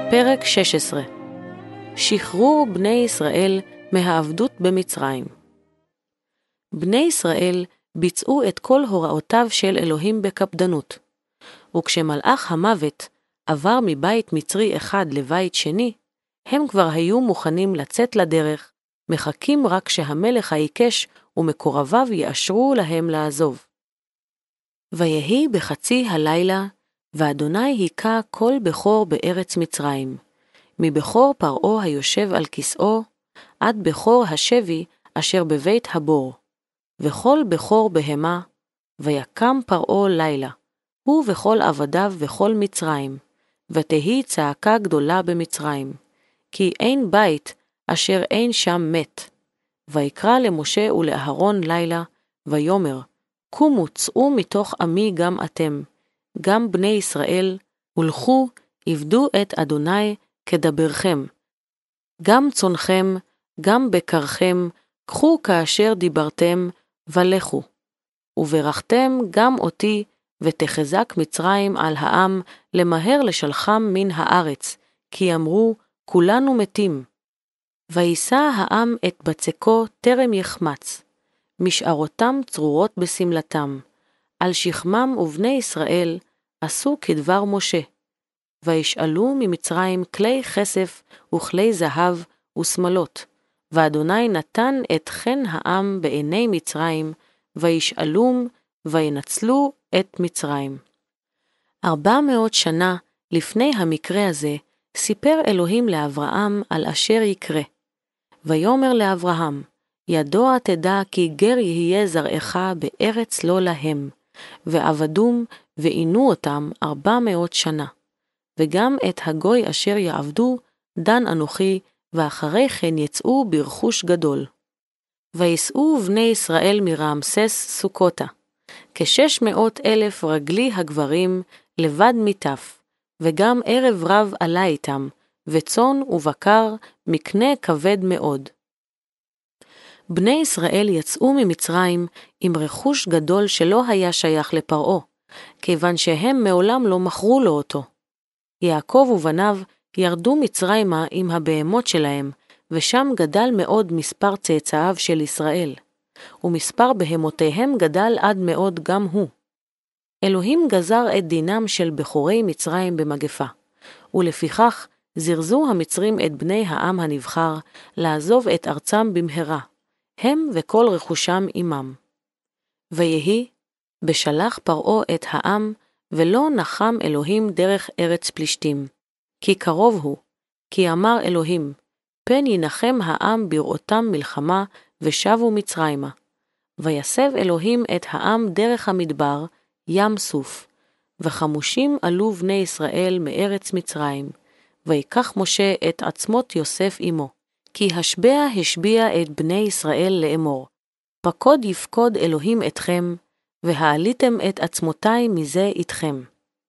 פרק 16. שחרור בני ישראל מהעבדות במצרים. בני ישראל ביצעו את כל הוראותיו של אלוהים בקפדנות, וכשמלאך המוות עבר מבית מצרי אחד לבית שני, הם כבר היו מוכנים לצאת לדרך, מחכים רק שהמלך העיקש ומקורביו יאשרו להם לעזוב. ויהי בחצי הלילה, ואדוני היכה כל בכור בארץ מצרים, מבכור פרעה היושב על כסאו, עד בכור השבי אשר בבית הבור, וכל בכור בהמה, ויקם פרעה לילה, הוא וכל עבדיו וכל מצרים, ותהי צעקה גדולה במצרים, כי אין בית אשר אין שם מת. ויקרא למשה ולאהרון לילה, ויאמר, קומו צאו מתוך עמי גם אתם, גם בני ישראל, הולכו, עבדו את אדוני כדברכם. גם צונכם, גם בקרכם, קחו כאשר דיברתם, ולכו. וברכתם גם אותי, ותחזק מצרים על העם, למהר לשלחם מן הארץ, כי אמרו, כולנו מתים. וישא העם את בצקו טרם יחמץ, משארותם צרורות בסמלתם, על שכמם ובני ישראל עשו כדבר משה. וישאלו ממצרים כלי כסף וכלי זהב ושמלות, ואדוני נתן את חן העם בעיני מצרים, וישאלום וינצלו את מצרים. 400 שנה לפני המקרה הזה, סיפר אלוהים לאברהם על אשר יקרה. ויאמר לאברהם, ידוע תדע כי גר יהיה זרעך בארץ לא להם, ועבדום ועינו אותם 400 שנה. וגם את הגוי אשר יעבדו, דן אנוכי, ואחרי כן יצאו ברכוש גדול. ויסעו בני ישראל מרעמסס סוכותה, 600,000 רגלי הגברים לבד מטף, וגם ערב רב עלה איתם, וצאן ובקר מקנה כבד מאוד. בני ישראל יצאו ממצרים עם רכוש גדול שלא היה שייך לפרעה, כיוון שהם מעולם לא מכרו לו אותו. יעקב ובניו ירדו מצרימה עם הבהמות שלהם, ושם גדל מאוד מספר צאצאיו של ישראל, ומספר בהמותיהם גדל עד מאוד גם הוא. אלוהים גזר את דינם של בכורי מצרים במגפה, ולפיכך זרזו המצרים את בני העם הנבחר לעזוב את ארצם במהרה, הם וכל רכושם עמם. ויהי, בשלח פרעה את העם, ולא נחם אלוהים דרך ארץ פלישתים, כי קרוב הוא, כי אמר אלוהים, פן ינחם העם בראותם מלחמה, ושבו מצרימה. ויסב אלוהים את העם דרך המדבר, ים סוף, וחמושים עלו בני ישראל מארץ מצרים, ויקח משה את עצמות יוסף עמו, כי השביע את בני ישראל לאמור, פקוד יפקוד אלוהים אתכם, והעליתם את עצמותי מזה איתכם.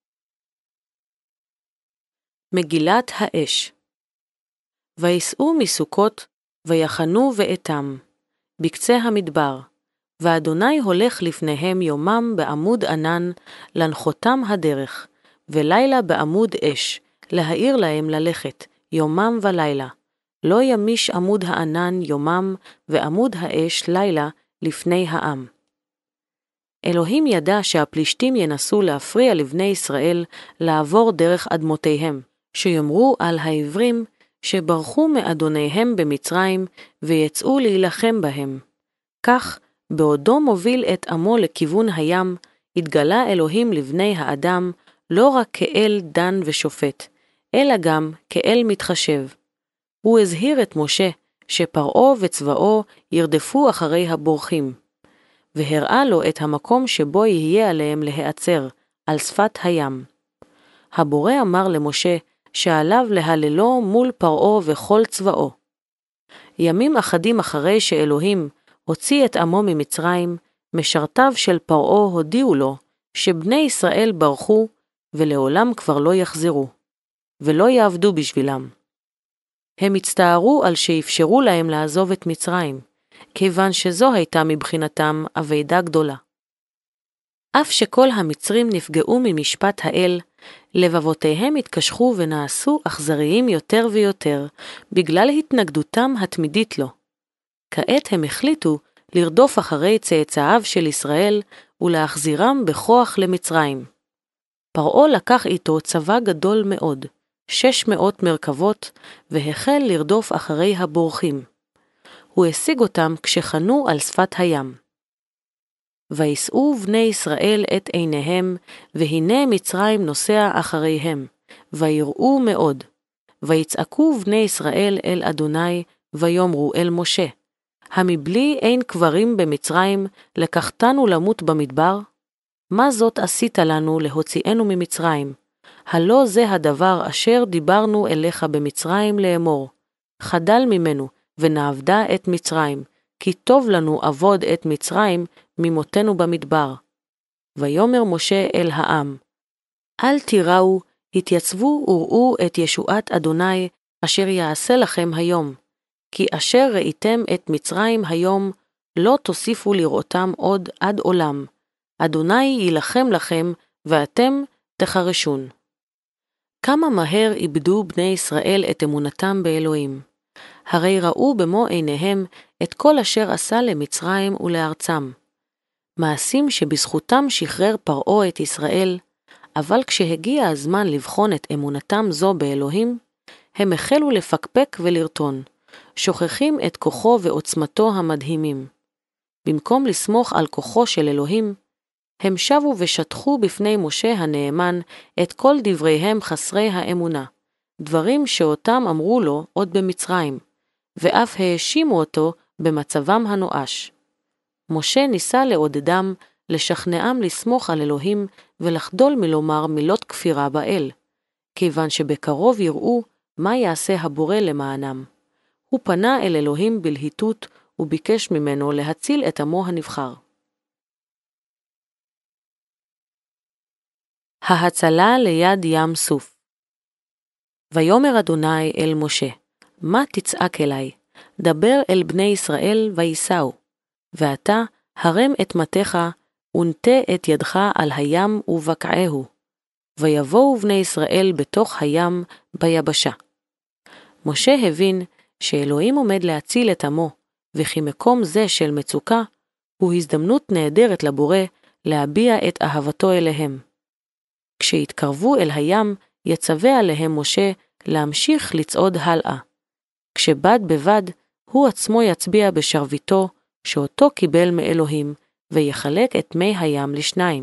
מגילת האש. ויסעו מסוכות, ויחנו ואתם, בקצה המדבר, ואדוני הולך לפניהם יומם בעמוד ענן, לנחותם הדרך, ולילה בעמוד אש, להאיר להם ללכת, יומם ולילה. לא ימיש עמוד הענן יומם, ועמוד האש לילה לפני העם. אלוהים ידע שהפלישתים ינסו להפריע לבני ישראל לעבור דרך אדמותיהם, שיאמרו על העברים שברחו מאדוניהם במצרים ויצאו להילחם בהם. כך, בעודו מוביל את עמו לכיוון הים, התגלה אלוהים לבני האדם לא רק כאל דן ושופט, אלא גם כאל מתחשב. הוא הזהיר את משה שפרעה וצבאו ירדפו אחרי הבורחים, והראה לו את המקום שבו יהיה עליהם להיעצר, על שפת הים. הבורא אמר למשה שעליו להללו מול פרעה וכל צבאו. ימים אחדים אחרי שאלוהים הוציא את עמו ממצרים, משרתיו של פרעה הודיעו לו שבני ישראל ברחו ולעולם כבר לא יחזרו, ולא יעבדו בשבילם. הם הצטערו על שאפשרו להם לעזוב את מצרים, כיוון שזו הייתה מבחינתם אבדה גדולה. אף שכל המצרים נפגעו ממשפט האל, לבבותיהם התקשחו ונעשו אכזריים יותר ויותר, בגלל התנגדותם התמידית לו. כעת הם החליטו לרדוף אחרי צאצאיו של ישראל ולהחזירם בכוח למצרים. פרעה לקח איתו צבא גדול מאוד, 600 מרכבות, והחל לרדוף אחרי הבורחים. הוא השיג אותם כשחנו על שפת הים. ויסעו בני ישראל את עיניהם, והנה מצרים נוסע אחריהם, ויראו מאוד. ויצעקו בני ישראל אל אדוני, ויאמרו אל משה, המבלי אין קברים במצרים, לקחתנו למות במדבר? מה זאת עשית לנו להוציאנו ממצרים? הלא זה הדבר אשר דיברנו אליך במצרים לאמור, חדל ממנו ונעבדה את מצרים, כי טוב לנו עבוד את מצרים ממותנו במדבר. ויאמר משה אל העם, אל תיראו, התייצבו וראו את ישועת אדוני אשר יעשה לכם היום, כי אשר ראיתם את מצרים היום, לא תוסיפו לראותם עוד עד עולם. אדוני יילחם לכם, ואתם תחרשון. כמה מהר איבדו בני ישראל את אמונתם באלוהים. הרי ראו במו עיניהם את כל אשר עשה למצרים ולארצם. מעשים שבזכותם שחרר פרעה את ישראל, אבל כשהגיע הזמן לבחון את אמונתם זו באלוהים, הם החלו לפקפק ולרטון, שוכחים את כוחו ועוצמתו המדהימים. במקום לסמוך על כוחו של אלוהים, הם שבו ושטחו בפני משה הנאמן את כל דבריהם חסרי האמונה, דברים שאותם אמרו לו עוד במצרים, ואף האשימו אותו במצבם הנואש. משה ניסה לעודדם, לשכנעם לסמוך על אלוהים ולחדול מלומר מילות כפירה באל, כיוון שבקרוב יראו מה יעשה הבורא למענם. הוא פנה אל אלוהים בלהיטות וביקש ממנו להציל את עמו הנבחר. ההצלה ליד ים סוף. ויאמר אדוני אל משה, מה תצעק אלי? דבר אל בני ישראל ויסעו, ואתה הרם את מטך ונטה את ידך על הים ובקעהו, ויבואו בני ישראל בתוך הים ביבשה. משה הבין שאלוהים עומד להציל את עמו, וכי מקום זה של מצוקה הוא הזדמנות נהדרת לבורא להביע את אהבתו אליהם. כשהתקרבו אל הים, יצווה עליהם משה להמשיך לצעוד הלאה. כשבד בבד, הוא עצמו יצביע בשרביטו, שאותו קיבל מאלוהים, ויחלק את מי הים לשניים.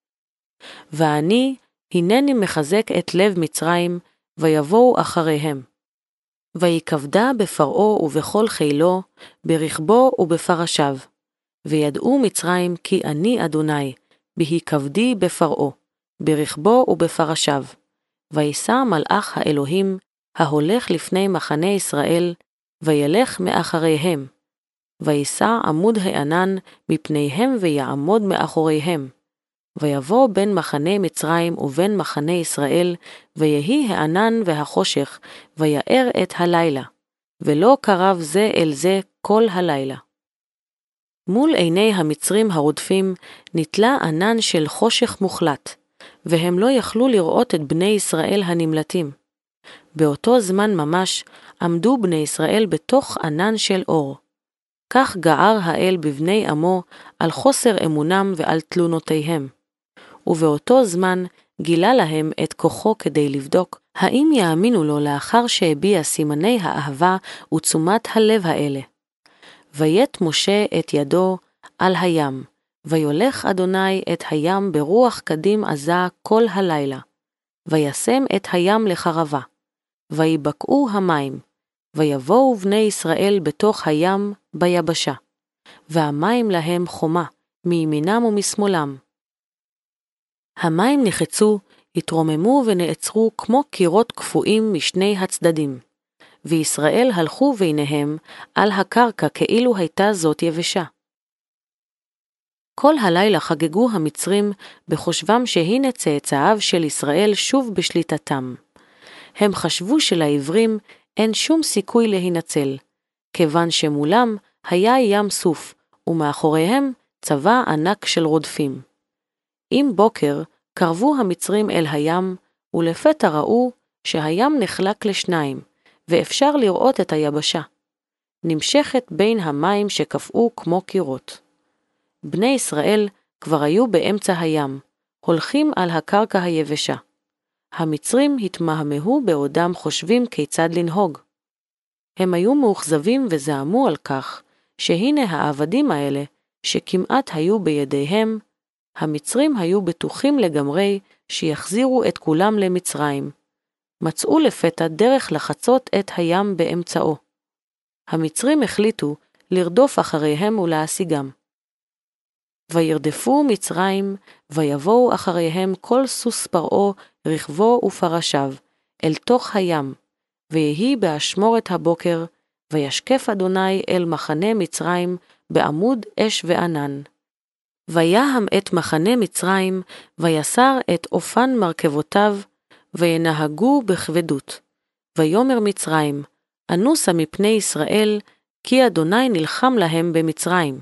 ואני, הנני מחזק את לב מצרים, ויבואו אחריהם. ויקבדה בפרעה ובכל חילו, ברכבו ובפרשיו. וידעו מצרים כי אני אדוני, בהיקבדי בפרעה, ברכבו ובפרשיו. ויסע מלאך האלוהים, ההולך לפני מחנה ישראל, וילך מאחריהם. ויסע עמוד הענן מפניהם ויעמוד מאחוריהם. ויבוא בין מחנה מצרים ובין מחנה ישראל, ויהי הענן והחושך, ויער את הלילה, ולא קרב זה אל זה כל הלילה. מול עיני המצרים הרודפים נתלה ענן של חושך מוחלט, והם לא יכלו לראות את בני ישראל הנמלטים. באותו זמן ממש עמדו בני ישראל בתוך ענן של אור. כך גער האל בבני עמו על חוסר אמונם ועל תלונותיהם. ובאותו זמן גילה להם את כוחו כדי לבדוק האם יאמינו לו לאחר שהביע סימני האהבה ותשומת הלב האלה. ויית משה את ידו על הים, ויולך אדוני את הים ברוח קדים עזה כל הלילה, וישם את הים לחרבה, ויבקעו המים, ויבואו בני ישראל בתוך הים ביבשה, והמים להם חומה, מימינם ומשמאלם. המים נחצו, התרוממו ונעצרו כמו קירות קפואים משני הצדדים, וישראל הלכו ביניהם על הקרקע כאילו הייתה זאת יבשה. כל הלילה חגגו המצרים בחושבם שהנה צאצאיו של ישראל שוב בשליטתם. הם חשבו שלעברים אין שום סיכוי להינצל, כיוון שמולם היה ים סוף, ומאחוריהם צבא ענק של רודפים. עם בוקר קרבו המצרים אל הים, ולפתע ראו שהים נחלק לשניים, ואפשר לראות את היבשה, נמשכת בין המים שקפאו כמו קירות. בני ישראל כבר היו באמצע הים, הולכים על הקרקע היבשה. המצרים התמהמהו בעודם חושבים כיצד לנהוג. הם היו מאוכזבים וזעמו על כך, שהנה העבדים האלה, שכמעט היו בידיהם, המצרים היו בטוחים לגמרי שיחזירו את כולם למצרים. מצאו לפתע דרך לחצות את הים באמצעו. המצרים החליטו לרדוף אחריהם ולהשיגם. וירדפו מצרים, ויבואו אחריהם כל סוס פרעה, רכבו ופרשיו, אל תוך הים, ויהי באשמורת הבוקר, וישקף אדוני אל מחנה מצרים בעמוד אש וענן. ויהם את מחנה מצרים, ויסר את אופן מרכבותיו, וינהגו בכבדות. ויאמר מצרים, אנוסה מפני ישראל, כי אדוני נלחם להם במצרים.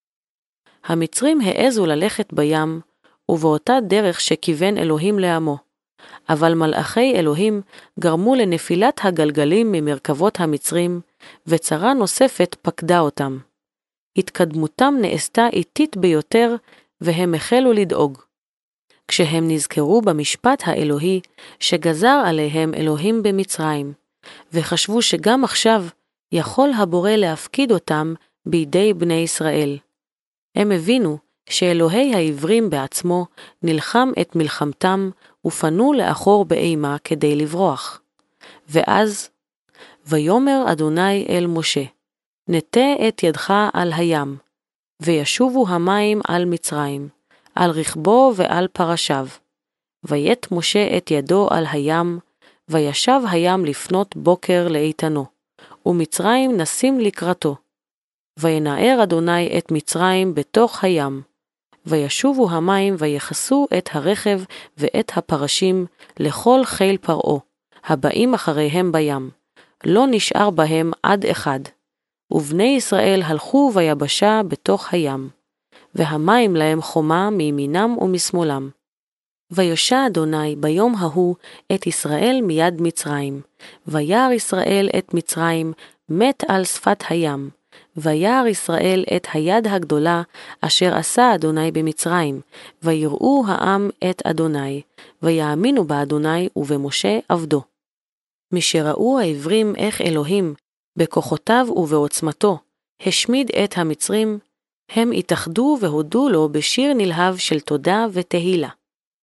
המצרים העזו ללכת בים, ובאותה דרך שכיוון אלוהים לעמו. אבל מלאכי אלוהים גרמו לנפילת הגלגלים ממרכבות המצרים, וצרה נוספת פקדה אותם. התקדמותם נעשתה איטית ביותר, והם החלו לדאוג. כשהם נזכרו במשפט האלוהי שגזר עליהם אלוהים במצרים, וחשבו שגם עכשיו יכול הבורא להפקיד אותם בידי בני ישראל. הם הבינו שאלוהי העברים בעצמו נלחם את מלחמתם ופנו לאחור באימה כדי לברוח. ואז, ויאמר אדוני אל משה, נטה את ידך על הים, וישובו המים על מצרים, על רכבו ועל פרשיו. ויית משה את ידו על הים, וישב הים לפנות בוקר לאיתנו, ומצרים נסים לקראתו. וינער אדוני את מצרים בתוך הים, וישובו המים ויחסו את הרכב ואת הפרשים לכל חיל פרעה, הבאים אחריהם בים, לא נשאר בהם עד אחד. ובני ישראל הלכו ביבשה בתוך הים, והמים להם חומה מימינם ומשמאלם. ויושע אדוני ביום ההוא את ישראל מיד מצרים, וירא ישראל את מצרים מת על שפת הים, וירא ישראל את היד הגדולה אשר עשה אדוני במצרים, ויראו העם את אדוני, ויאמינו באדוני ובמשה עבדו. משראו העברים איך אלוהים, בכוחותיו ובעוצמתו, השמיד את המצרים, הם התאחדו והודו לו בשיר נלהב של תודה ותהילה.